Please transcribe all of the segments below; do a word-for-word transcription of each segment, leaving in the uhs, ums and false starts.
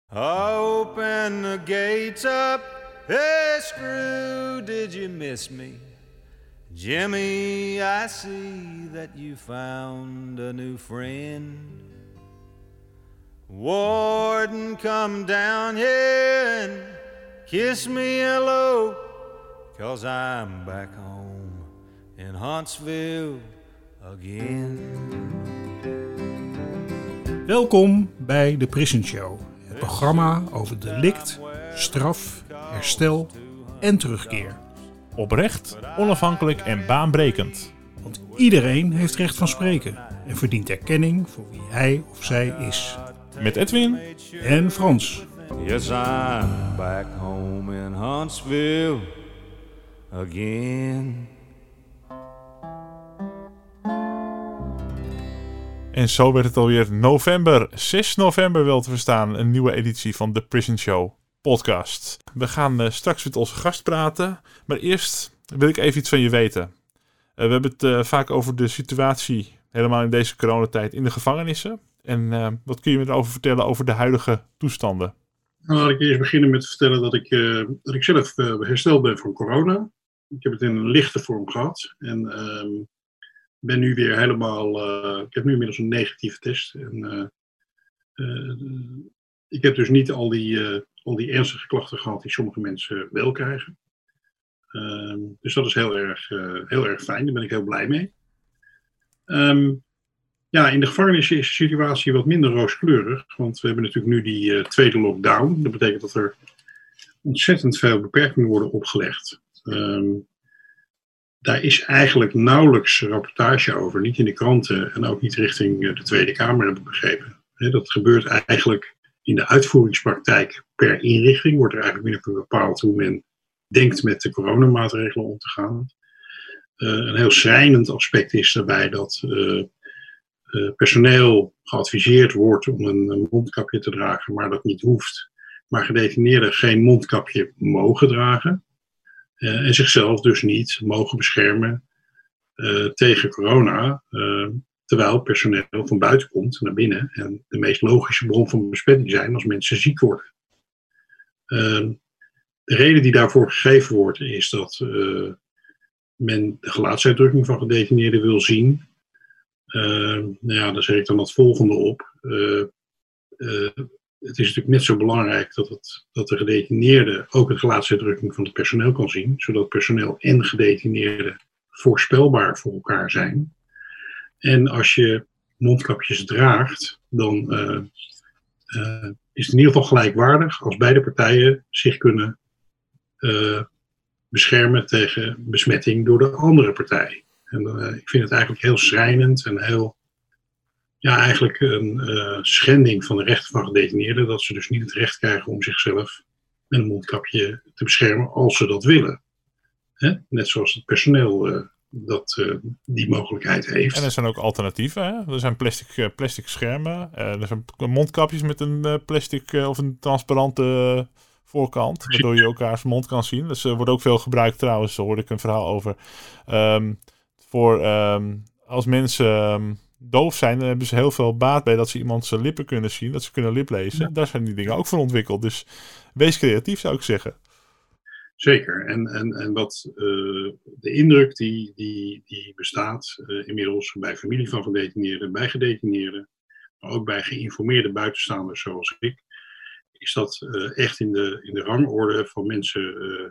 Open the gates up, hey Screw, did you miss me? Jimmy, I see that you found a new friend. Warden, come down here and kiss me hello, 'cause I'm back home in Huntsville again. Welkom bij de Prison Show, het programma over delict, straf, herstel en terugkeer. Oprecht, onafhankelijk en baanbrekend. Want iedereen heeft recht van spreken en verdient erkenning voor wie hij of zij is. Met Edwin en Frans. Yes, I'm back home in Huntsville again. En zo werd het alweer november, zes november wel te verstaan, een nieuwe editie van de Prison Show podcast. We gaan uh, straks met onze gast praten, maar eerst wil ik even iets van je weten. Uh, we hebben het uh, vaak over de situatie, helemaal in deze coronatijd, in de gevangenissen. En uh, wat kun je me erover vertellen over de huidige toestanden? Nou, laat ik eerst beginnen met te vertellen dat ik, uh, dat ik zelf uh, hersteld ben van corona. Ik heb het in een lichte vorm gehad en uh, ben nu weer helemaal, uh, ik heb nu inmiddels een negatieve test. En, uh, uh, ik heb dus niet al die, uh, al die ernstige klachten gehad die sommige mensen wel krijgen. Uh, dus dat is heel erg, uh, heel erg fijn, daar ben ik heel blij mee. Um, ja, in de gevangenis is de situatie wat minder rooskleurig, want we hebben natuurlijk nu die uh, tweede lockdown. Dat betekent dat er ontzettend veel beperkingen worden opgelegd. Um, Daar is eigenlijk nauwelijks rapportage over, niet in de kranten en ook niet richting de Tweede Kamer, heb ik begrepen. Dat gebeurt eigenlijk in de uitvoeringspraktijk per inrichting, wordt er eigenlijk min of meer bepaald hoe men denkt met de coronamaatregelen om te gaan. Uh, een heel schrijnend aspect is daarbij dat uh, uh, personeel geadviseerd wordt om een, een mondkapje te dragen, maar dat niet hoeft. Maar gedetineerden geen mondkapje mogen dragen. Uh, en zichzelf dus niet mogen beschermen uh, tegen corona, uh, terwijl personeel van buiten komt naar binnen en de meest logische bron van besmetting zijn als mensen ziek worden. Uh, de reden die daarvoor gegeven wordt is dat uh, men de gelaatsuitdrukking van gedetineerden wil zien. Uh, nou ja, daar zeg ik dan het volgende op. Uh, uh, Het is natuurlijk net zo belangrijk dat, het, dat de gedetineerde ook de gelaatsuitdrukking van het personeel kan zien, zodat personeel en gedetineerden voorspelbaar voor elkaar zijn. En als je mondkapjes draagt, dan uh, uh, is het in ieder geval gelijkwaardig als beide partijen zich kunnen uh, beschermen tegen besmetting door de andere partij. En uh, ik vind het eigenlijk heel schrijnend en heel... Ja, eigenlijk een uh, schending van de rechten van gedetineerden, dat ze dus niet het recht krijgen om zichzelf met een mondkapje te beschermen als ze dat willen. Hè? Net zoals het personeel uh, dat, uh, die mogelijkheid heeft. En er zijn ook alternatieven. Hè? Er zijn plastic, uh, plastic schermen, uh, er zijn mondkapjes met een uh, plastic uh, of een transparante uh, voorkant, waardoor je elkaars mond kan zien. Dus er uh, wordt ook veel gebruikt trouwens, daar hoorde ik een verhaal over. Um, voor um, als mensen... Um, doof zijn, dan hebben ze heel veel baat bij dat ze iemand zijn lippen kunnen zien, dat ze kunnen liplezen. Ja. Daar zijn die dingen ook voor ontwikkeld. Dus wees creatief, zou ik zeggen. Zeker. En, en, en wat uh, de indruk die, die, die bestaat uh, inmiddels bij familie van gedetineerden, bij gedetineerden, maar ook bij geïnformeerde buitenstaanders zoals ik, is dat uh, echt in de, in de rangorde van mensen uh,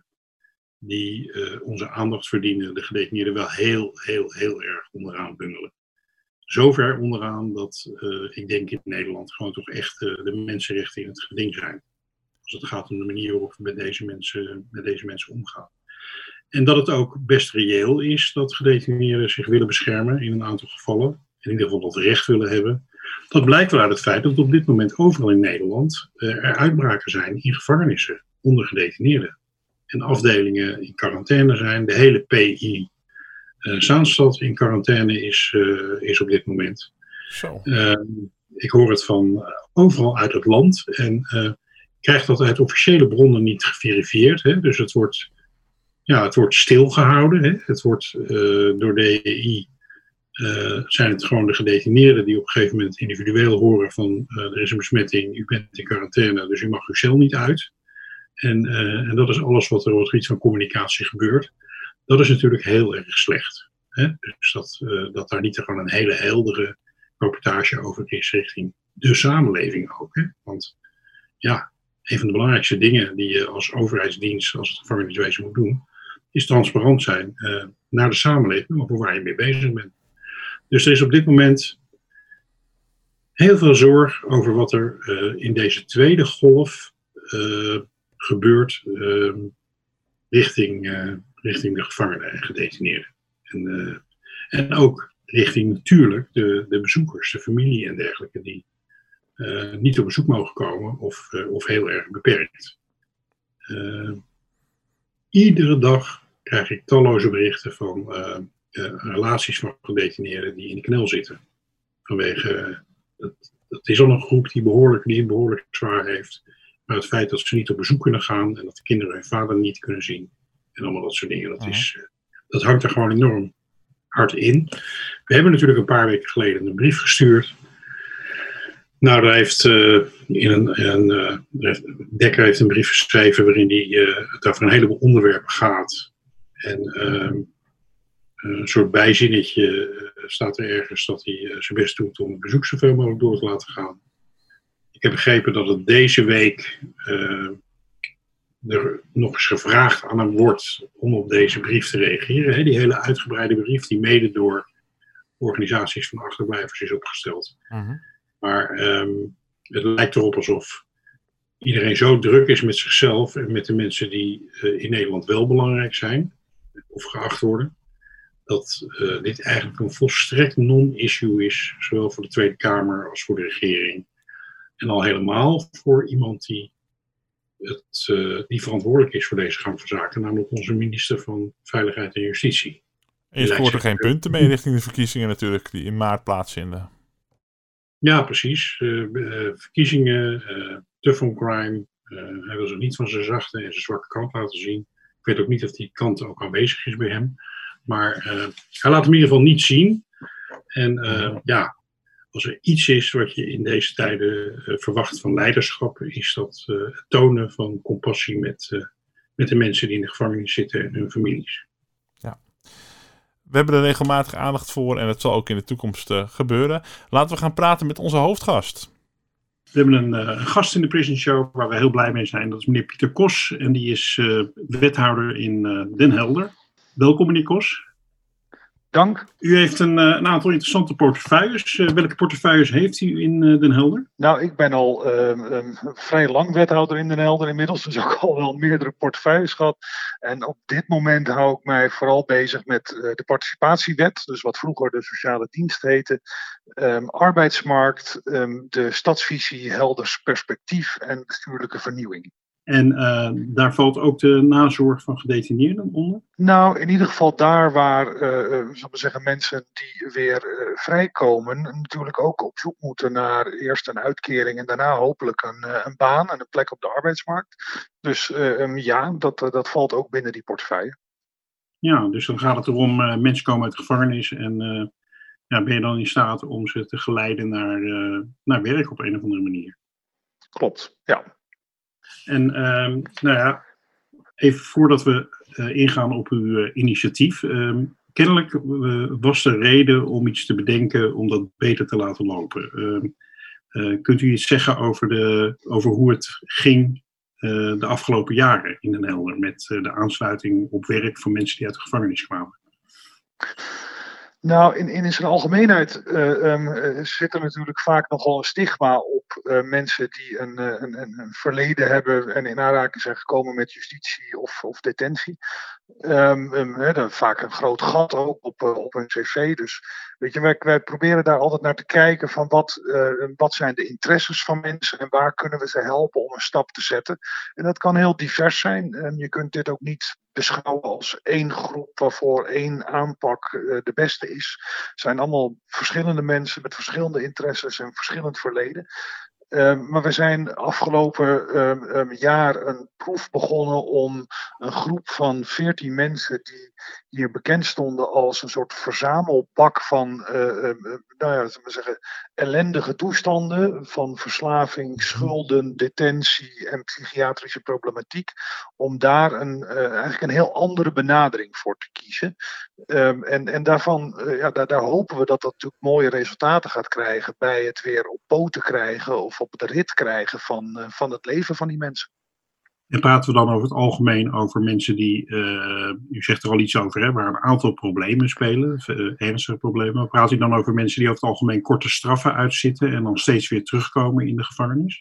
die uh, onze aandacht verdienen, de gedetineerden wel heel, heel, heel erg onderaan bungelen. Zover onderaan dat uh, ik denk in Nederland gewoon toch echt uh, de mensenrechten in het geding zijn. Als het gaat om de manier waarop we met deze mensen, met deze mensen omgaan. En dat het ook best reëel is dat gedetineerden zich willen beschermen in een aantal gevallen. In ieder geval dat recht willen hebben. Dat blijkt wel uit het feit dat op dit moment overal in Nederland uh, er uitbraken zijn in gevangenissen onder gedetineerden. En afdelingen in quarantaine zijn. De hele P I Uh, Zaanstad in quarantaine is, uh, is op dit moment. Zo. Uh, ik hoor het van uh, overal uit het land. En uh, ik krijg dat uit officiële bronnen niet geverifieerd. Hè? Dus het wordt, ja, het wordt stilgehouden. Hè? Het wordt uh, door D E I uh, zijn het gewoon de gedetineerden die op een gegeven moment individueel horen van uh, er is een besmetting, u bent in quarantaine, dus u mag uw cel niet uit. En, uh, en dat is alles wat er op het gebied van communicatie gebeurt. Dat is natuurlijk heel erg slecht. Hè? Dus dat, uh, dat daar niet gewoon een hele heldere rapportage over is richting de samenleving ook. Hè? Want ja, een van de belangrijkste dingen die je als overheidsdienst, als het gevangeniswezen moet doen, is transparant zijn uh, naar de samenleving over waar je mee bezig bent. Dus er is op dit moment heel veel zorg over wat er uh, in deze tweede golf uh, gebeurt uh, richting, uh, richting de gevangenen en gedetineerden. En, uh, en ook richting natuurlijk de, de bezoekers, de familie en dergelijke, die uh, niet op bezoek mogen komen of, uh, of heel erg beperkt. Uh, iedere dag krijg ik talloze berichten van uh, uh, relaties van gedetineerden die in de knel zitten. Vanwege, uh, dat, dat is al een groep die, behoorlijk, die het behoorlijk zwaar heeft. Maar het feit dat ze niet op bezoek kunnen gaan en dat de kinderen hun vader niet kunnen zien. En allemaal dat soort dingen, dat, is, uh, dat hangt er gewoon enorm hard in. We hebben natuurlijk een paar weken geleden een brief gestuurd. Nou, daar heeft, uh, in een, een, uh, Dekker heeft een brief geschreven waarin hij uh, het over een heleboel onderwerpen gaat. En uh, een soort bijzinnetje uh, staat er ergens dat hij uh, zijn best doet om het bezoek zoveel mogelijk door te laten gaan. Ik heb begrepen dat het deze week uh, er nog eens gevraagd aan hem wordt om op deze brief te reageren. Hè? Die hele uitgebreide brief die mede door organisaties van achterblijvers is opgesteld. Uh-huh. Maar um, het lijkt erop alsof iedereen zo druk is met zichzelf en met de mensen die uh, in Nederland wel belangrijk zijn of geacht worden, dat uh, dit eigenlijk een volstrekt non-issue is, zowel voor de Tweede Kamer als voor de regering. En al helemaal voor iemand die, het, uh, die verantwoordelijk is voor deze gang van zaken, namelijk onze minister van Veiligheid en Justitie. En je scoort er geen punten mee richting de verkiezingen natuurlijk, die in maart plaatsvinden. Ja, precies. Uh, uh, verkiezingen, uh, tough on crime. Uh, hij wil ze niet van zijn zachte en zijn zwakke kant laten zien. Ik weet ook niet of die kant ook aanwezig is bij hem. Maar uh, hij laat hem in ieder geval niet zien. En uh, ja, als er iets is wat je in deze tijden uh, verwacht van leiderschap, is dat uh, het tonen van compassie met, uh, met de mensen die in de gevangenis zitten en hun families. Ja. We hebben er regelmatig aandacht voor en het zal ook in de toekomst uh, gebeuren. Laten we gaan praten met onze hoofdgast. We hebben een, uh, een gast in de Prison Show waar we heel blij mee zijn. Dat is meneer Pieter Kos en die is uh, wethouder in uh, Den Helder. Welkom meneer Kos. Dank. U heeft een, een aantal interessante portefeuilles. Uh, welke portefeuilles heeft u in uh, Den Helder? Nou, ik ben al uh, um, vrij lang wethouder in Den Helder inmiddels. Dus ook al wel meerdere portefeuilles gehad. En op dit moment hou ik mij vooral bezig met uh, de participatiewet. Dus wat vroeger de sociale dienst heette. Um, arbeidsmarkt, um, de stadsvisie, Helders perspectief en bestuurlijke vernieuwing. En uh, daar valt ook de nazorg van gedetineerden onder? Nou, in ieder geval daar waar uh, uh, zal ik zeggen, mensen die weer uh, vrijkomen natuurlijk ook op zoek moeten naar eerst een uitkering en daarna hopelijk een, uh, een baan en een plek op de arbeidsmarkt. Dus uh, um, ja, dat, uh, dat valt ook binnen die portefeuille. Ja, dus dan gaat het erom, uh, mensen komen uit de gevangenis en uh, ja, ben je dan in staat om ze te geleiden naar, uh, naar werk op een of andere manier? Klopt, ja. En uh, nou ja, even voordat we uh, ingaan op uw uh, initiatief. Uh, kennelijk uh, was er reden om iets te bedenken om dat beter te laten lopen. Uh, uh, kunt u iets zeggen over, de, over hoe het ging uh, de afgelopen jaren in Den Helder met uh, de aansluiting op werk van mensen die uit de gevangenis kwamen? Nou, in, in zijn algemeenheid uh, um, zit er natuurlijk vaak nogal een stigma op uh, mensen die een, een, een verleden hebben en in aanraking zijn gekomen met justitie of, of detentie. Um, um, he, vaak een groot gat ook op, uh, op hun cv. Dus weet je, wij, wij proberen daar altijd naar te kijken van wat, uh, wat zijn de interesses van mensen en waar kunnen we ze helpen om een stap te zetten. En dat kan heel divers zijn. En je kunt dit ook niet beschouwen als één groep waarvoor één aanpak uh, de beste is. Het zijn allemaal verschillende mensen met verschillende interesses en verschillend verleden. Um, maar we zijn afgelopen um, um, jaar een proef begonnen om een groep van veertien mensen die hier bekend stonden als een soort verzamelbak van uh, um, nou ja, we zeggen, ellendige toestanden van verslaving, schulden, detentie en psychiatrische problematiek, om daar een, uh, eigenlijk een heel andere benadering voor te kiezen. Um, en, en daarvan, uh, ja, daar, daar hopen we dat dat natuurlijk mooie resultaten gaat krijgen bij het weer op poten krijgen of op de rit krijgen van, uh, van het leven van die mensen. En praten we dan over het algemeen over mensen die, uh, u zegt er al iets over, hè, waar een aantal problemen spelen, uh, ernstige problemen. Praat u dan over mensen die over het algemeen korte straffen uitzitten en dan steeds weer terugkomen in de gevangenis?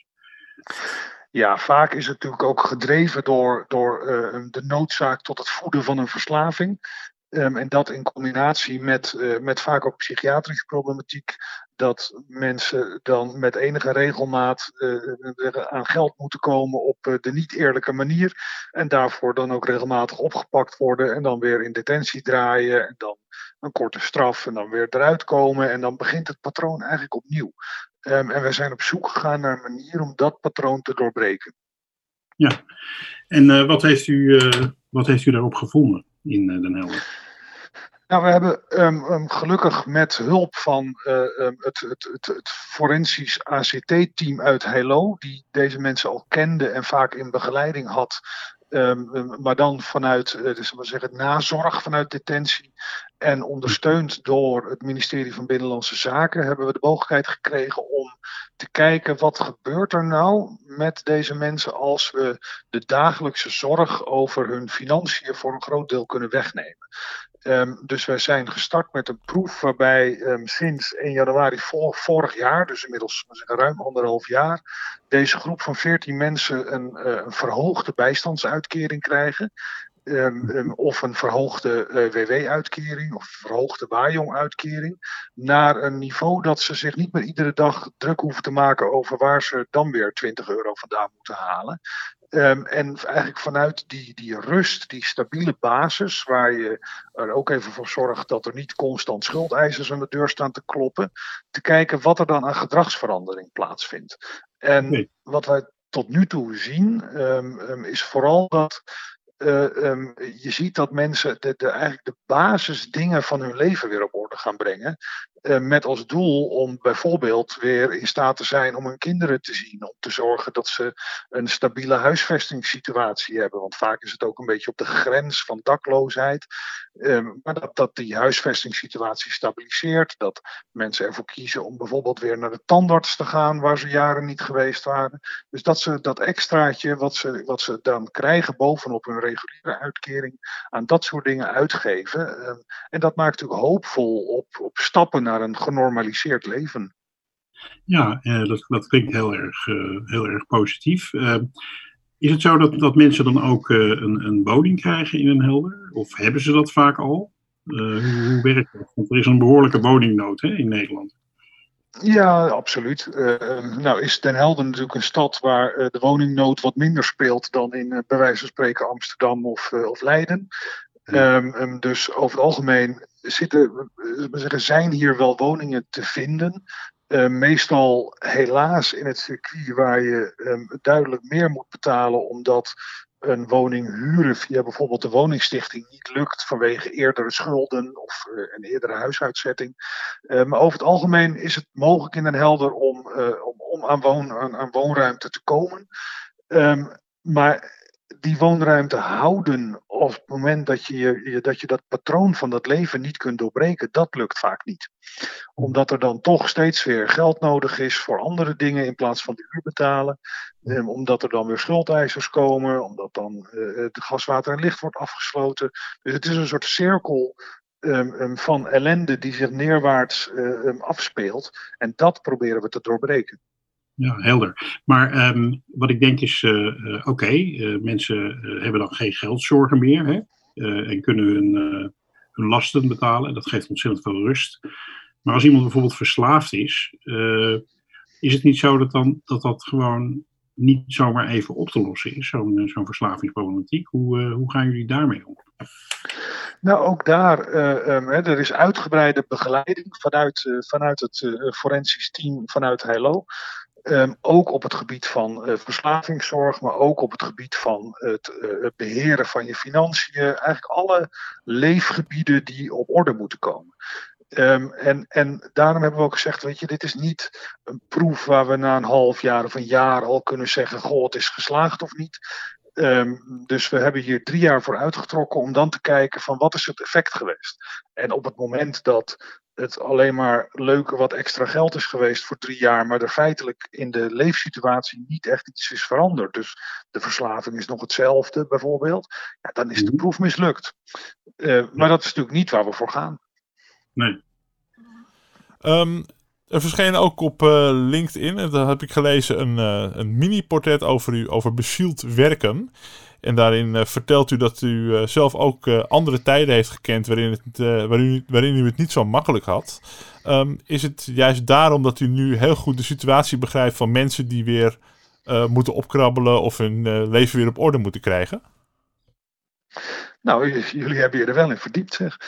Ja, vaak is het natuurlijk ook gedreven door, door uh, de noodzaak tot het voeden van een verslaving. Um, en dat in combinatie met, uh, met vaak ook psychiatrische problematiek, dat mensen dan met enige regelmaat uh, aan geld moeten komen op uh, de niet eerlijke manier. En daarvoor dan ook regelmatig opgepakt worden en dan weer in detentie draaien en dan een korte straf en dan weer eruit komen. En dan begint het patroon eigenlijk opnieuw. Um, en we zijn op zoek gegaan naar een manier om dat patroon te doorbreken. Ja, en uh, wat, heeft u, uh, wat heeft u daarop gevonden in uh, Den Helder? Nou, we hebben um, um, gelukkig met hulp van uh, um, het, het, het, het forensisch A C T-team uit Heilo, die deze mensen al kende en vaak in begeleiding had, um, um, maar dan vanuit uh, dus, we zeggen, nazorg vanuit detentie en ondersteund door het ministerie van Binnenlandse Zaken, hebben we de mogelijkheid gekregen om te kijken wat gebeurt er nou met deze mensen als we de dagelijkse zorg over hun financiën voor een groot deel kunnen wegnemen. Um, dus wij zijn gestart met een proef waarbij um, sinds één januari vor, vorig jaar, dus inmiddels zeggen, ruim anderhalf jaar, deze groep van veertien mensen een, uh, een verhoogde bijstandsuitkering krijgen. Um, um, of een verhoogde uh, W W-uitkering of verhoogde Wajong-uitkering. Naar een niveau dat ze zich niet meer iedere dag druk hoeven te maken over waar ze dan weer twintig euro vandaan moeten halen. Um, en eigenlijk vanuit die, die rust, die stabiele basis, waar je er ook even voor zorgt dat er niet constant schuldeisers aan de deur staan te kloppen, te kijken wat er dan aan gedragsverandering plaatsvindt. En nee. Wat wij tot nu toe zien, um, um, is vooral dat Uh, um, je ziet dat mensen de, de, eigenlijk de basisdingen van hun leven weer op orde gaan brengen. Uh, met als doel om bijvoorbeeld weer in staat te zijn om hun kinderen te zien. Om te zorgen dat ze een stabiele huisvestingssituatie hebben. Want vaak is het ook een beetje op de grens van dakloosheid. Um, maar dat, dat die huisvestingssituatie stabiliseert. Dat mensen ervoor kiezen om bijvoorbeeld weer naar de tandarts te gaan waar ze jaren niet geweest waren. Dus dat ze dat extraatje wat ze, wat ze dan krijgen bovenop hun reguliere uitkering aan dat soort dingen uitgeven. Um, en dat maakt natuurlijk hoopvol op, op stappen naar een genormaliseerd leven. Ja, uh, dat, dat klinkt heel erg, uh, heel erg positief. Uh, is het zo dat, dat mensen dan ook uh, een, een woning krijgen in Den Helder? Of hebben ze dat vaak al? Uh, hoe, hoe werkt dat? Want er is een behoorlijke woningnood, hè, in Nederland. Ja, absoluut. Uh, nou is Den Helder natuurlijk een stad waar uh, de woningnood wat minder speelt dan in uh, bij wijze van spreken Amsterdam of, uh, of Leiden. Um, um, dus over het algemeen zitten, we zeggen, zijn hier wel woningen te vinden. Uh, meestal helaas in het circuit waar je um, duidelijk meer moet betalen omdat een woning huren via bijvoorbeeld de woningstichting niet lukt vanwege eerdere schulden of uh, een eerdere huisuitzetting. Uh, maar over het algemeen is het mogelijk in Den Helder om, uh, om, om aan, woon, aan, aan woonruimte te komen. Um, maar die woonruimte houden op het moment dat je, je, dat je dat patroon van dat leven niet kunt doorbreken, dat lukt vaak niet. Omdat er dan toch steeds weer geld nodig is voor andere dingen in plaats van de huur betalen. Um, omdat er dan weer schuldeisers komen, omdat dan uh, de gas, water en licht wordt afgesloten. Dus het is een soort cirkel um, um, van ellende die zich neerwaarts uh, um, afspeelt. En dat proberen we te doorbreken. Ja, helder. Maar um, wat ik denk is, uh, uh, oké, okay, uh, mensen uh, hebben dan geen geldzorgen meer, hè? Uh, en kunnen hun, uh, hun lasten betalen. Dat geeft ontzettend veel rust. Maar als iemand bijvoorbeeld verslaafd is, uh, is het niet zo dat, dan, dat dat gewoon niet zomaar even op te lossen is, zo'n, zo'n verslavingsproblematiek? Hoe, uh, hoe gaan jullie daarmee om? Nou, ook daar, uh, um, hè, er is uitgebreide begeleiding vanuit, uh, vanuit het uh, forensisch team vanuit Heilo. Um, ook op het gebied van uh, verslavingszorg, maar ook op het gebied van het, uh, het beheren van je financiën. Eigenlijk alle leefgebieden die op orde moeten komen. Um, en, en daarom hebben we ook gezegd, weet je, dit is niet een proef waar we na een half jaar of een jaar al kunnen zeggen, goh, het is geslaagd of niet. Um, dus we hebben hier drie jaar voor uitgetrokken om dan te kijken van wat is het effect geweest. En op het moment dat het alleen maar leuk wat extra geld is geweest voor drie jaar, maar er feitelijk in de leefsituatie niet echt iets is veranderd. Dus de verslaving is nog hetzelfde bijvoorbeeld. Ja, dan is de proef mislukt. Uh, maar dat is natuurlijk niet waar we voor gaan. Nee. Um, er verscheen ook op uh, LinkedIn, en daar heb ik gelezen, een, uh, een mini-portret over u, over bezield werken. En daarin uh, vertelt u dat u uh, zelf ook uh, andere tijden heeft gekend waarin, het, uh, waarin, waarin u het niet zo makkelijk had. Um, is het juist daarom dat u nu heel goed de situatie begrijpt van mensen die weer uh, moeten opkrabbelen of hun uh, leven weer op orde moeten krijgen? Nou, j- jullie hebben je er wel in verdiept, zeg.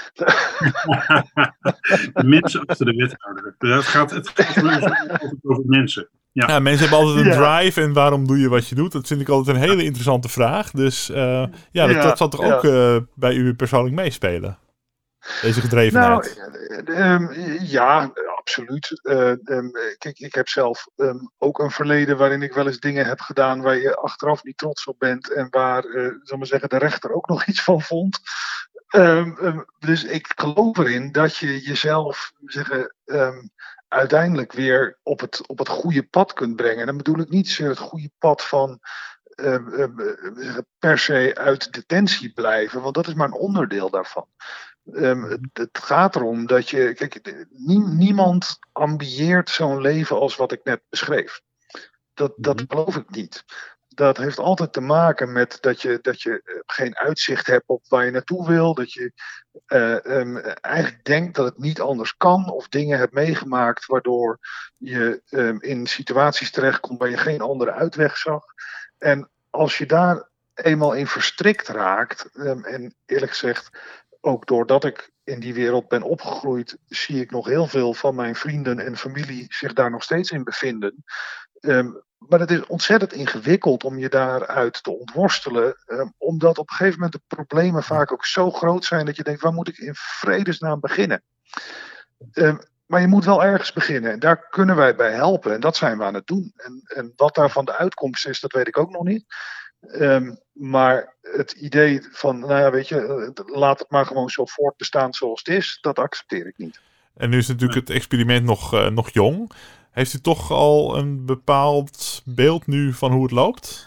De mensen achter de wethouder. Het gaat, het gaat over, over mensen. Ja. Ja, mensen hebben altijd een Ja. drive en waarom doe je wat je doet? Dat vind ik altijd een hele interessante vraag. Dus uh, ja, dat, Ja, dat zal toch ja. ook uh, bij u persoonlijk meespelen? Deze gedrevenheid. Nou, um, ja, absoluut. Uh, um, kijk, ik heb zelf um, ook een verleden waarin ik wel eens dingen heb gedaan waar je achteraf niet trots op bent en waar, uh, zal ik maar zeggen, de rechter ook nog iets van vond. Um, um, dus ik geloof erin dat je jezelf, zeggen, um, uiteindelijk weer op het, op het goede pad kunt brengen. En dan bedoel ik niet zozeer het goede pad van um, um, um, per se uit detentie blijven, want dat is maar een onderdeel daarvan. Um, het, het gaat erom dat je, kijk, nie, niemand ambieert zo'n leven als wat ik net beschreef. Dat, dat geloof ik niet. Dat heeft altijd te maken met dat je, dat je geen uitzicht hebt op waar je naartoe wil. Dat je uh, um, eigenlijk denkt dat het niet anders kan. Of dingen hebt meegemaakt waardoor je um, in situaties terechtkomt waar je geen andere uitweg zag. En als je daar eenmaal in verstrikt raakt, um, en eerlijk gezegd, ook doordat ik in die wereld ben opgegroeid, zie ik nog heel veel van mijn vrienden en familie zich daar nog steeds in bevinden. Um, maar het is ontzettend ingewikkeld om je daaruit te ontworstelen, um, omdat op een gegeven moment de problemen vaak ook zo groot zijn dat je denkt, waar moet ik in vredesnaam beginnen? Um, maar je moet wel ergens beginnen en daar kunnen wij bij helpen en dat zijn we aan het doen. En, en wat daarvan de uitkomst is, dat weet ik ook nog niet. Um, maar het idee van, nou ja, weet je, laat het maar gewoon zo voortbestaan zoals het is, dat accepteer ik niet. En nu is natuurlijk het experiment nog, uh, nog jong. Heeft u toch al een bepaald beeld nu van hoe het loopt?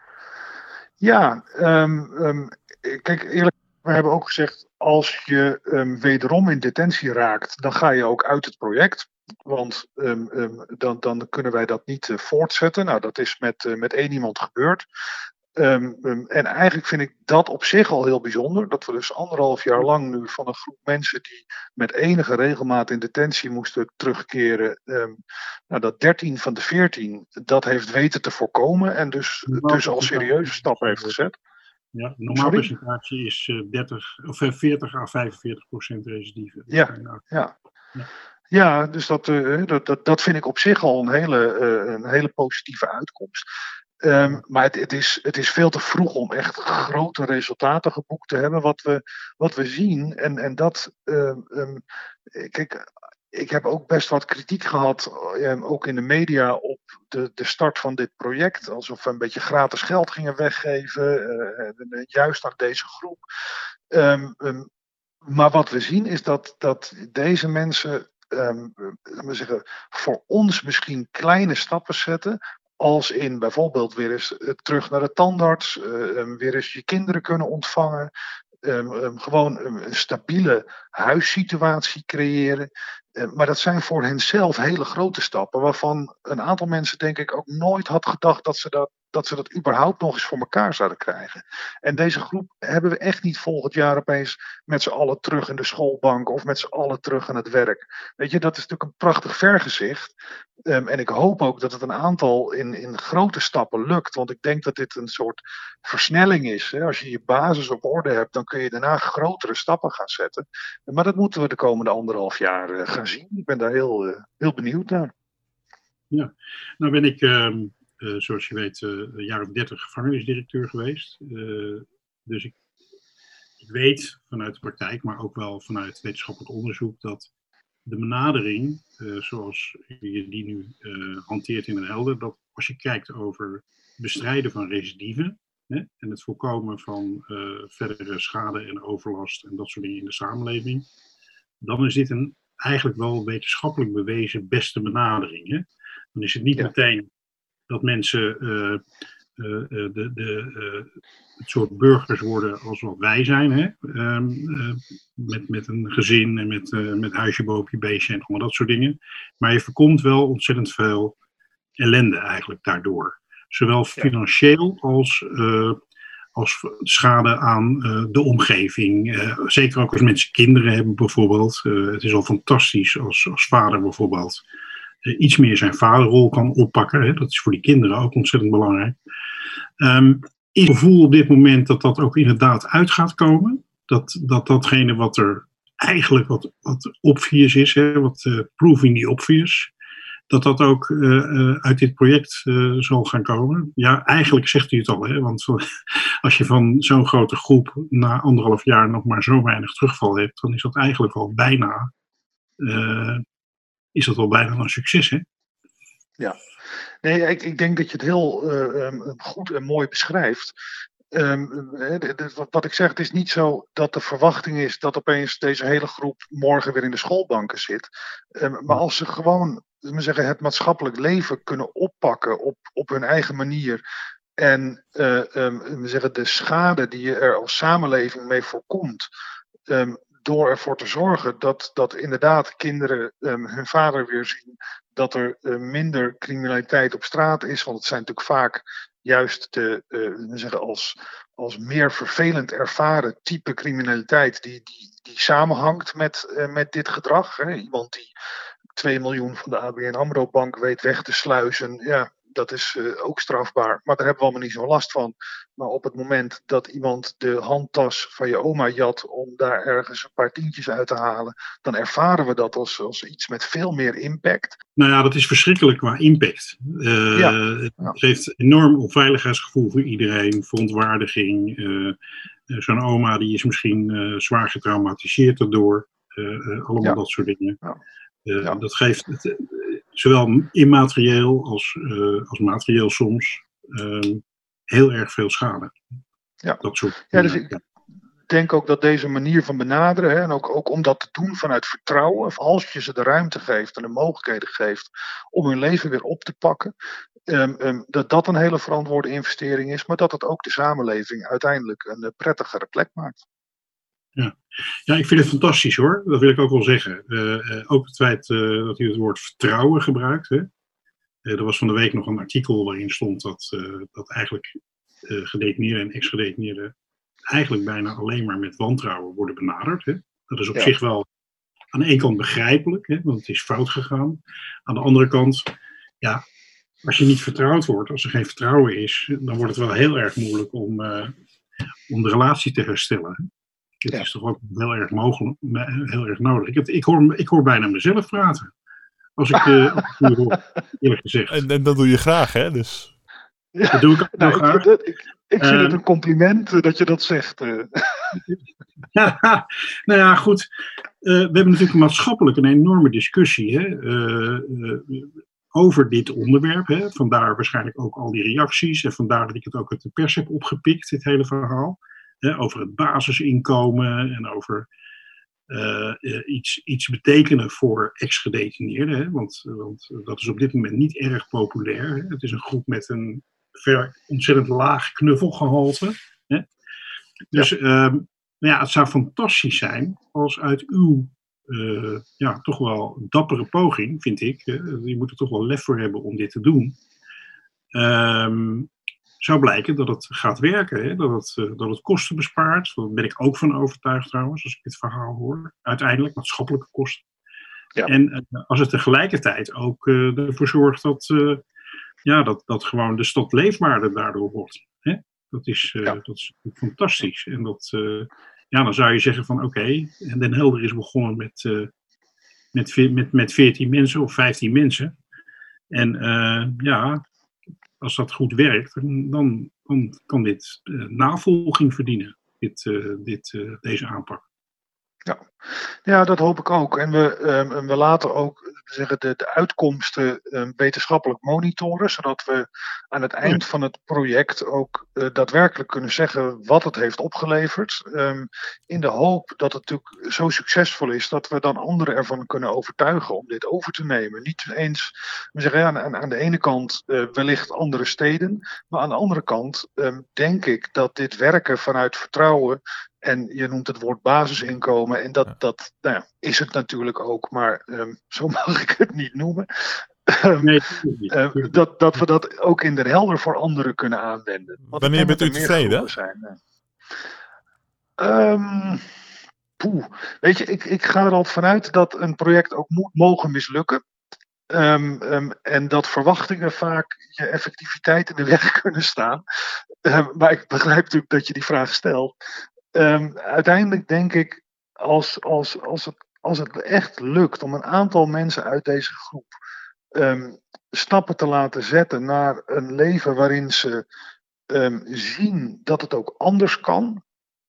Ja, um, um, kijk, eerlijk, we hebben ook gezegd, als je um, wederom in detentie raakt, dan ga je ook uit het project. Want um, um, dan, dan kunnen wij dat niet uh, voortzetten. Nou, dat is met, uh, met één iemand gebeurd. Um, um, en eigenlijk vind ik dat op zich al heel bijzonder. Dat we dus anderhalf jaar lang nu van een groep mensen die met enige regelmaat in detentie moesten terugkeren. Um, nou, dat dertien van de veertien dat heeft weten te voorkomen. En dus, dus al serieuze stappen heeft gezet. Ja, het normaal Sorry? percentage is uh, dertig, of veertig à vijfenveertig procent recidive. Ja, ja. Ja. Ja, dus dat, uh, dat, dat, dat vind ik op zich al een hele, uh, een hele positieve uitkomst. Um, maar het, het, is, het is veel te vroeg om echt grote resultaten geboekt te hebben. Wat we, wat we zien, en, en dat, um, um, kijk, ik heb ook best wat kritiek gehad, um, ook in de media, op de, de start van dit project. Alsof we een beetje gratis geld gingen weggeven, uh, juist aan deze groep. Um, um, maar wat we zien is dat, dat deze mensen, um, we zeggen, voor ons misschien kleine stappen zetten. Als in bijvoorbeeld weer eens uh, terug naar de tandarts, uh, um, weer eens je kinderen kunnen ontvangen. Um, um, gewoon um, een stabiele huissituatie creëren. Uh, maar dat zijn voor hen zelf hele grote stappen. Waarvan een aantal mensen denk ik ook nooit had gedacht dat ze dat, dat ze dat überhaupt nog eens voor elkaar zouden krijgen. En deze groep hebben we echt niet volgend jaar opeens met z'n allen terug in de schoolbank. Of met z'n allen terug aan het werk. Weet je, dat is natuurlijk een prachtig vergezicht. Um, en ik hoop ook dat het een aantal in, in grote stappen lukt. Want ik denk dat dit een soort versnelling is. Hè? Als je je basis op orde hebt, dan kun je daarna grotere stappen gaan zetten. Maar dat moeten we de komende anderhalf jaar uh, gaan zien. Ik ben daar heel, uh, heel benieuwd naar. Ja, nou ben ik, uh, uh, zoals je weet, uh, een jaar of dertig gevangenisdirecteur geweest. Uh, dus ik, ik weet vanuit de praktijk, maar ook wel vanuit wetenschappelijk onderzoek, dat de benadering, uh, zoals je die nu uh, hanteert in Den Helder, dat als je kijkt over bestrijden van recidieven, hè, en het voorkomen van uh, verdere schade en overlast en dat soort dingen in de samenleving, dan is dit een eigenlijk wel wetenschappelijk bewezen beste benadering. Hè? Dan is het niet ja. meteen dat mensen uh, uh, de, de, uh, het soort burgers worden als wat wij zijn. Hè? Um, uh, met, met een gezin en met, uh, met huisje, boompje, beestje en allemaal dat soort dingen. Maar je voorkomt wel ontzettend veel ellende eigenlijk daardoor. Zowel financieel als, uh, als schade aan uh, de omgeving. Uh, zeker ook als mensen kinderen hebben bijvoorbeeld. Uh, het is al fantastisch als, als vader bijvoorbeeld uh, iets meer zijn vaderrol kan oppakken. Hè. Dat is voor die kinderen ook ontzettend belangrijk. Um, is het gevoel op dit moment dat dat ook inderdaad uit gaat komen? Dat, dat datgene wat er eigenlijk wat, wat obvious is, hè, wat uh, proving the obvious, dat dat ook uh, uh, uit dit project uh, zal gaan komen. Ja, eigenlijk zegt u het al, hè, want als je van zo'n grote groep na anderhalf jaar nog maar zo weinig terugval hebt, dan is dat eigenlijk al bijna, uh, is dat al bijna een succes, hè? Ja, nee, ik, ik denk dat je het heel uh, um, goed en mooi beschrijft. Um, wat ik zeg, het is niet zo dat de verwachting is dat opeens deze hele groep morgen weer in de schoolbanken zit. Um, maar als ze gewoon we zeggen, het maatschappelijk leven kunnen oppakken op, op hun eigen manier. En uh, um, we zeggen, de schade die je er als samenleving mee voorkomt. Um, door ervoor te zorgen dat, dat inderdaad kinderen um, hun vader weer zien. Dat er uh, minder criminaliteit op straat is. Want het zijn natuurlijk vaak juist de, uh, we zeggen, als, als meer vervelend ervaren type criminaliteit die, die, die samenhangt met, uh, met dit gedrag. Hè. Iemand die twee miljoen van de A B N AMRO-bank weet weg te sluizen. Ja, dat is uh, ook strafbaar. Maar daar hebben we allemaal niet zo last van. Maar op het moment dat iemand de handtas van je oma jat om daar ergens een paar tientjes uit te halen, dan ervaren we dat als, als iets met veel meer impact. Nou ja, dat is verschrikkelijk qua impact. Uh, ja. Het ja. geeft enorm onveiligheidsgevoel voor iedereen, verontwaardiging. Uh, zo'n oma die is misschien uh, zwaar getraumatiseerd daardoor. Uh, uh, allemaal ja. dat soort dingen. Ja. Uh, ja. Dat geeft het, uh, zowel immaterieel als, uh, als materieel soms uh, heel erg veel schade. Ja, dat soort ja dus ik denk ook dat deze manier van benaderen, hè, en ook, ook om dat te doen vanuit vertrouwen, als je ze de ruimte geeft en de mogelijkheden geeft om hun leven weer op te pakken, um, um, dat dat een hele verantwoorde investering is, maar dat het ook de samenleving uiteindelijk een uh, prettigere plek maakt. Ja. ja, ik vind het fantastisch hoor. Dat wil ik ook wel zeggen. Uh, uh, ook het feit uh, dat u het woord vertrouwen gebruikt. Hè? Uh, er was van de week nog een artikel waarin stond dat, uh, dat eigenlijk uh, gedetineerden en ex-gedetineerden eigenlijk bijna alleen maar met wantrouwen worden benaderd. Hè? Dat is op ja. zich wel aan de ene kant begrijpelijk, hè? Want het is fout gegaan. Aan de andere kant, ja, als je niet vertrouwd wordt, als er geen vertrouwen is, dan wordt het wel heel erg moeilijk om, uh, om de relatie te herstellen. Hè? Het ja. is toch ook heel erg mogelijk, heel erg nodig. Ik, ik, hoor, ik hoor bijna mezelf praten. Als ik uh, hoor, eerlijk gezegd. En, en dat doe je graag, hè? Dus. Ja, dat doe ik ook nou, graag. Ik, dat, ik, ik vind uh, het een compliment uh, dat je dat zegt. Uh. ja, nou ja, goed. Uh, we hebben natuurlijk maatschappelijk een enorme discussie hè, uh, uh, over dit onderwerp. Hè. Vandaar waarschijnlijk ook al die reacties. En vandaar dat ik het ook uit de pers heb opgepikt, dit hele verhaal. Hè, over het basisinkomen en over uh, uh, iets, iets betekenen voor ex-gedetineerden. Hè, want, want dat is op dit moment niet erg populair. Hè. Het is een groep met een ver, ontzettend laag knuffelgehalte. Hè. Dus ja. Um, ja, het zou fantastisch zijn als uit uw uh, ja, toch wel dappere poging, vind ik. Uh, je moet er toch wel lef voor hebben om dit te doen. Um, zou blijken dat het gaat werken, hè? Dat, het, uh, dat het kosten bespaart. Daar ben ik ook van overtuigd trouwens, als ik dit verhaal hoor. Uiteindelijk maatschappelijke kosten. Ja. En uh, als het tegelijkertijd ook uh, ervoor zorgt dat, uh, ja, dat, dat gewoon de stad leefbaarder daardoor wordt. Hè? Dat, is, uh, ja. dat is fantastisch. En dat, uh, ja, dan zou je zeggen van oké, okay, en Den Helder is begonnen met, uh, met, met, met veertien mensen of vijftien mensen. En uh, ja, als dat goed werkt, dan, dan kan dit uh, navolging verdienen, dit, uh, dit, uh, deze aanpak. Ja. ja, dat hoop ik ook. En we, um, we laten ook zeggen, de, de uitkomsten um, wetenschappelijk monitoren, zodat we aan het eind van het project ook uh, daadwerkelijk kunnen zeggen wat het heeft opgeleverd. Um, in de hoop dat het natuurlijk zo succesvol is dat we dan anderen ervan kunnen overtuigen om dit over te nemen. Niet eens, we zeggen ja, aan, aan de ene kant uh, wellicht andere steden, maar aan de andere kant um, denk ik dat dit werken vanuit vertrouwen. En je noemt het woord basisinkomen. En dat, ja. dat nou ja, is het natuurlijk ook. Maar um, zo mag ik het niet noemen. Um, nee, uh, dat, dat we dat ook in Den Helder voor anderen kunnen aanwenden. Want wanneer bent u tevreden? Zijn, um, poeh. Weet je, ik, ik ga er al vanuit dat een project ook moet mogen mislukken. Um, um, en dat verwachtingen vaak je effectiviteit in de weg kunnen staan. Uh, maar ik begrijp natuurlijk dat je die vraag stelt. Um, uiteindelijk denk ik, als, als, als, het, als het echt lukt om een aantal mensen uit deze groep um, stappen te laten zetten naar een leven waarin ze um, zien dat het ook anders kan,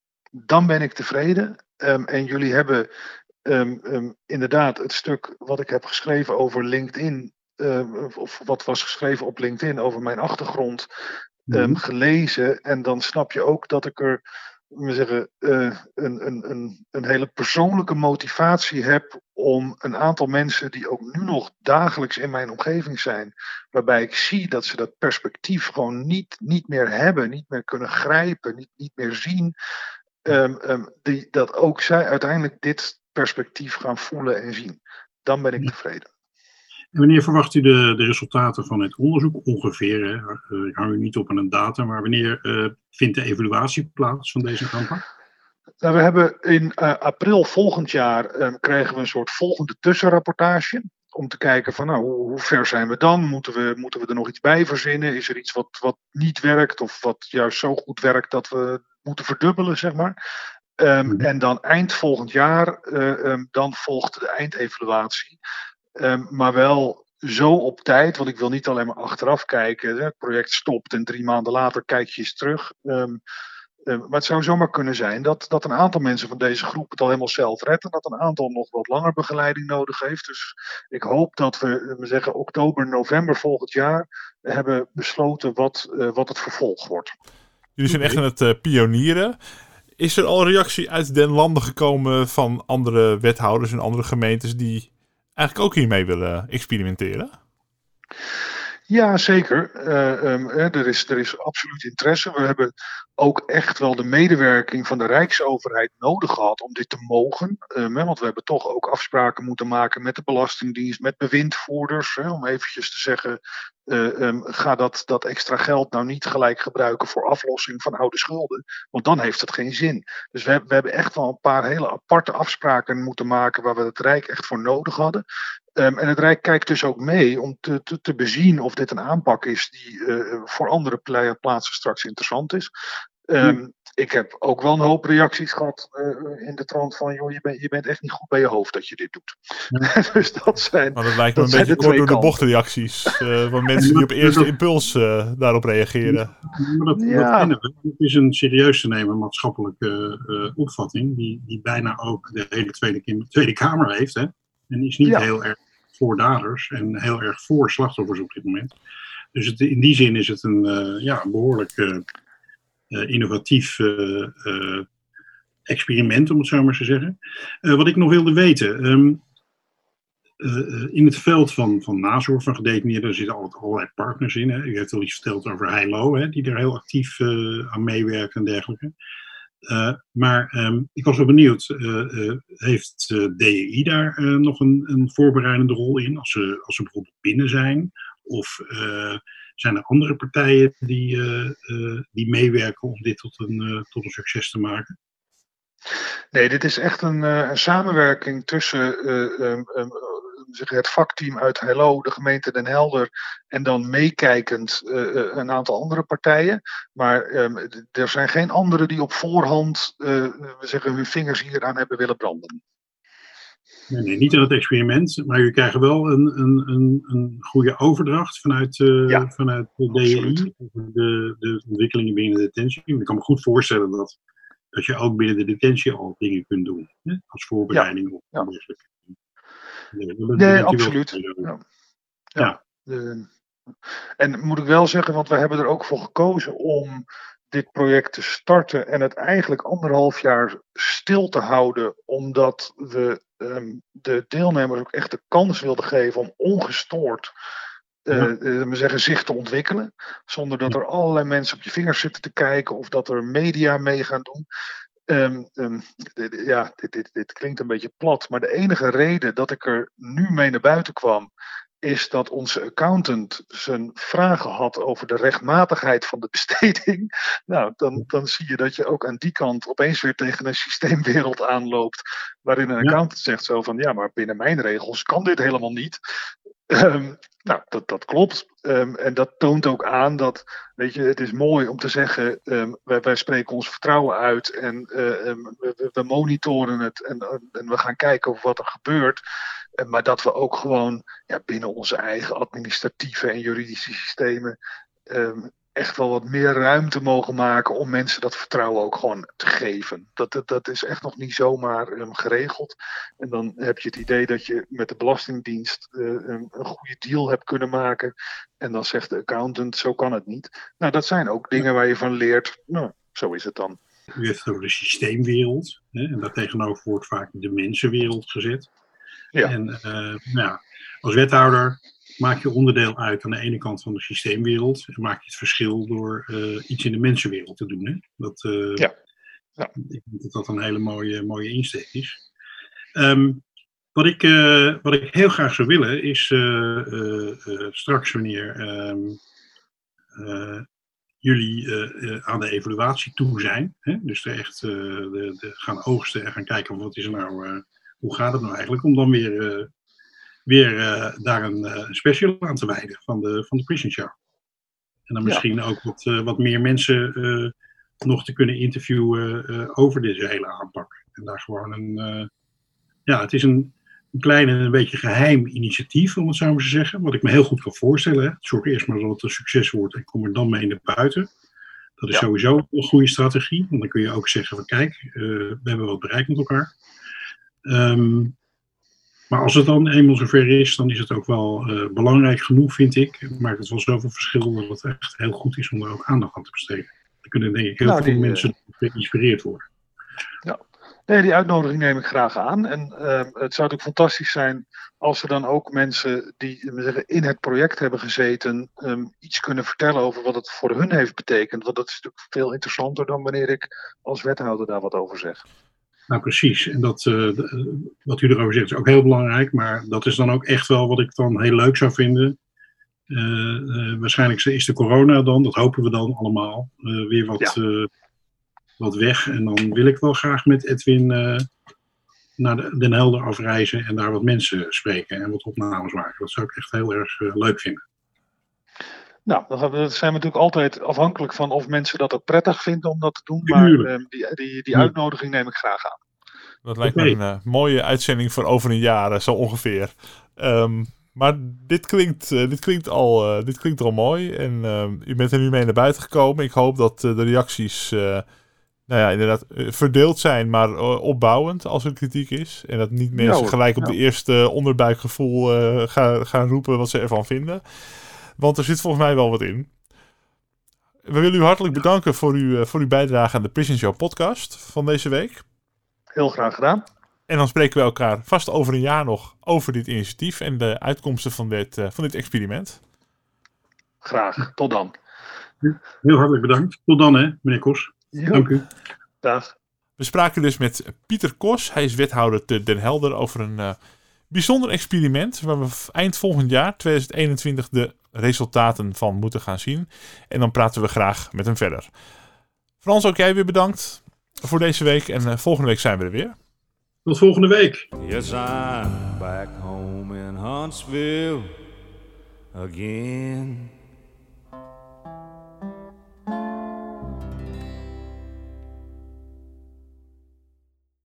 dan ben ik tevreden. Um, en jullie hebben um, um, inderdaad het stuk wat ik heb geschreven over LinkedIn, um, of wat was geschreven op LinkedIn over mijn achtergrond, um, mm-hmm. gelezen. En dan snap je ook dat ik er we zeggen, uh, een, een, een, een hele persoonlijke motivatie heb om een aantal mensen die ook nu nog dagelijks in mijn omgeving zijn, waarbij ik zie dat ze dat perspectief gewoon niet, niet meer hebben, niet meer kunnen grijpen, niet, niet meer zien, um, um, die, dat ook zij uiteindelijk dit perspectief gaan voelen en zien. Dan ben ik tevreden. En wanneer verwacht u de, de resultaten van het onderzoek? Ongeveer, hè? Uh, ik hou u niet op aan een datum, maar wanneer uh, vindt de evaluatie plaats van deze aanpak? Nou, we hebben in uh, april volgend jaar um, krijgen we een soort volgende tussenrapportage. Om te kijken van nou, hoe, hoe ver zijn we dan? Moeten we, moeten we er nog iets bij verzinnen? Is er iets wat, wat niet werkt of wat juist zo goed werkt dat we moeten verdubbelen, zeg maar? Um, mm-hmm. En dan eind volgend jaar, uh, um, dan volgt de eindevaluatie. Um, maar wel zo op tijd, want ik wil niet alleen maar achteraf kijken. Hè, het project stopt en drie maanden later kijk je eens terug. Um, um, maar het zou zomaar kunnen zijn dat, dat een aantal mensen van deze groep het al helemaal zelf redt. En dat een aantal nog wat langer begeleiding nodig heeft. Dus ik hoop dat we, we zeggen oktober, november volgend jaar hebben besloten wat, uh, wat het vervolg wordt. Jullie zijn echt aan het uh, pionieren. Is er al reactie uit den landen gekomen van andere wethouders en andere gemeentes die eigenlijk ook hiermee willen experimenteren? Ja, zeker. Uh, um, er, is, er is absoluut interesse. We hebben ook echt wel de medewerking van de Rijksoverheid nodig gehad om dit te mogen. Um, want we hebben toch ook afspraken moeten maken met de Belastingdienst, met bewindvoerders. Hè, om eventjes te zeggen, uh, um, ga dat, dat extra geld nou niet gelijk gebruiken voor aflossing van oude schulden. Want dan heeft het geen zin. Dus we, hebben, we hebben echt wel een paar hele aparte afspraken moeten maken waar we het Rijk echt voor nodig hadden. Um, en het Rijk kijkt dus ook mee om te, te, te bezien of dit een aanpak is die uh, voor andere plaatsen straks interessant is. Um, hmm. Ik heb ook wel een hoop reacties gehad uh, in de trant van, joh, je, ben, je bent echt niet goed bij je hoofd dat je dit doet. Ja. Dus dat zijn. Maar dat lijkt me dat een beetje kort door de bocht reacties. Uh, van mensen die op eerste impuls uh, daarop reageren. Maar dat, ja. dat kennen we. Het is een serieus te nemen maatschappelijke uh, opvatting, die, die bijna ook de hele Tweede, tweede Kamer heeft, hè. En die is niet ja. heel erg voor daders en heel erg voor slachtoffers op dit moment. Dus het, in die zin is het een uh, ja, behoorlijk uh, uh, innovatief uh, uh, experiment, om het zo maar te zeggen. Uh, wat ik nog wilde weten. Um, uh, in het veld van, van nazorg van gedetineerden zitten altijd allerlei partners in. Hè. U heeft al iets verteld over Heilo, hè, die er heel actief uh, aan meewerkt en dergelijke. Uh, maar um, ik was wel benieuwd, uh, uh, heeft uh, D E I daar uh, nog een, een voorbereidende rol in, als ze, als ze bijvoorbeeld binnen zijn? Of uh, zijn er andere partijen die, uh, uh, die meewerken om dit tot een, uh, tot een succes te maken? Nee, dit is echt een, uh, een samenwerking tussen uh, um, um, het vakteam uit Heilo, de gemeente Den Helder en dan meekijkend uh, een aantal andere partijen. Maar um, er zijn geen anderen die op voorhand uh, we zeggen, hun vingers hieraan hebben willen branden. Nee, nee, niet aan het experiment, maar jullie krijgen wel een, een, een, een goede overdracht vanuit, uh, Ja, vanuit de D E I over de, de ontwikkelingen binnen de detentie. Ik kan me goed voorstellen dat, dat je ook binnen de detentie al dingen kunt doen, hè? Als voorbereiding. Ja, of ja. dergelijke. Nee, dat Nee, absoluut. Ja. Ja. Ja. De, en moet ik wel zeggen, want we hebben er ook voor gekozen om dit project te starten en het eigenlijk anderhalf jaar stil te houden, omdat we um, de deelnemers ook echt de kans wilden geven om ongestoord uh, Ja. uh, we zeggen, zich te ontwikkelen, zonder dat er allerlei mensen op je vingers zitten te kijken of dat er media mee gaan doen. Um, um, dit, ja, dit, dit, dit klinkt een beetje plat, maar de enige reden dat ik er nu mee naar buiten kwam, is dat onze accountant zijn vragen had over de rechtmatigheid van de besteding. Nou, dan, dan zie je dat je ook aan die kant opeens weer tegen een systeemwereld aanloopt, waarin een accountant ja. zegt zo van, ja, maar binnen mijn regels kan dit helemaal niet. Um, nou, dat, dat klopt. Um, en dat toont ook aan dat, weet je, het is mooi om te zeggen, um, wij, wij spreken ons vertrouwen uit en uh, um, we, we monitoren het en, en we gaan kijken of wat er gebeurt. Uh, maar dat we ook gewoon ja, binnen onze eigen administratieve en juridische systemen um, echt wel wat meer ruimte mogen maken om mensen dat vertrouwen ook gewoon te geven. Dat, dat, dat is echt nog niet zomaar um, geregeld. En dan heb je het idee dat je met de Belastingdienst uh, een, een goede deal hebt kunnen maken. En dan zegt de accountant, zo kan het niet. Nou, dat zijn ook dingen waar je van leert. Nou, zo is het dan. U heeft het over de systeemwereld. Hè, en daartegenover wordt vaak de mensenwereld gezet. Ja. En uh, nou ja, als wethouder maak je onderdeel uit aan de ene kant van de systeemwereld en maak je het verschil door uh, iets in de mensenwereld te doen. Hè? Dat, uh, ja. Ja. Ik denk dat dat een hele mooie, mooie insteek is. Um, wat, ik, uh, wat ik heel graag zou willen is uh, uh, uh, straks wanneer um, uh, jullie uh, uh, aan de evaluatie toe zijn. Hè? Dus er echt uh, de, de gaan oogsten en gaan kijken wat is er nou, uh, hoe gaat het nou eigenlijk, om dan weer... Uh, weer uh, daar een uh, special aan te wijden van de, van de Prison Show. En dan misschien ja. ook wat, uh, wat meer mensen uh, nog te kunnen interviewen uh, over deze hele aanpak. En daar gewoon een... Uh, ja, het is een, een klein en een beetje geheim initiatief, om het zo maar te zeggen. Wat ik me heel goed kan voorstellen. Hè. Zorg eerst maar dat het een succes wordt en kom er dan mee naar buiten. Dat is ja. sowieso een goede strategie. Want dan kun je ook zeggen van kijk, uh, we hebben wat bereikt met elkaar. Um, Maar als het dan eenmaal zover is, dan is het ook wel uh, belangrijk genoeg, vind ik. Maakt het wel zoveel verschil dat het echt heel goed is om er ook aandacht aan te besteden. Dan kunnen denk ik heel nou, veel die, mensen geïnspireerd worden. Ja, nee, die uitnodiging neem ik graag aan. En uh, het zou natuurlijk fantastisch zijn als er dan ook mensen die we zeggen, in het project hebben gezeten, um, iets kunnen vertellen over wat het voor hun heeft betekend. Want dat is natuurlijk veel interessanter dan wanneer ik als wethouder daar wat over zeg. Nou precies, en dat, uh, wat u erover zegt is ook heel belangrijk, maar dat is dan ook echt wel wat ik dan heel leuk zou vinden. Uh, uh, waarschijnlijk is de corona dan, dat hopen we dan allemaal, uh, weer wat, ja. uh, wat weg. En dan wil ik wel graag met Edwin uh, naar de, Den Helder afreizen en daar wat mensen spreken en wat opnames maken. Dat zou ik echt heel erg uh, leuk vinden. Nou, dan zijn we natuurlijk altijd afhankelijk van of mensen dat ook prettig vinden om dat te doen. Maar uh, die, die, die uitnodiging neem ik graag aan. Dat lijkt me een uh, mooie uitzending voor over een jaar, zo ongeveer. Um, maar dit klinkt, uh, dit, klinkt al, uh, dit klinkt al mooi. En uh, u bent er nu mee naar buiten gekomen. Ik hoop dat uh, de reacties uh, nou ja, inderdaad uh, verdeeld zijn, maar uh, opbouwend als er kritiek is. En dat niet mensen ja, gelijk op ja. de eerste onderbuikgevoel uh, gaan, gaan roepen wat ze ervan vinden. Want er zit volgens mij wel wat in. We willen u hartelijk bedanken voor, uw, voor uw bijdrage aan de Prison Show podcast van deze week. Heel graag gedaan. En dan spreken we elkaar vast over een jaar nog over dit initiatief en de uitkomsten van dit, uh, van dit experiment. Graag, tot dan. Heel hartelijk bedankt. Tot dan hè, meneer Kos. Jo. Dank u. Dag. We spraken dus met Pieter Kos. Hij is wethouder te Den Helder over een uh, bijzonder experiment waar we eind volgend jaar, tweeduizend eenentwintig, de resultaten van moeten gaan zien. En dan praten we graag met hem verder. Frans, ook jij weer bedankt voor deze week. En uh, volgende week zijn we er weer. Tot volgende week. Yes, I'm back home in Huntsville again.